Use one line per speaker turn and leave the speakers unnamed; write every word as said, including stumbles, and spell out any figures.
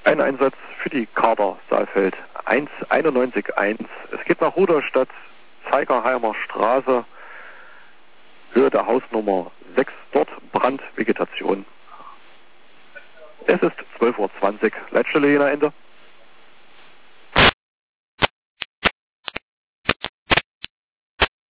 Ein Einsatz für die Kader Saalfeld eins einundneunzig eins. Es geht nach Rudolstadt, Zeigerheimer Straße, Höhe der Hausnummer sechs, dort Brandvegetation. Es ist zwölf Uhr zwanzig, Leitstelle jener Ende.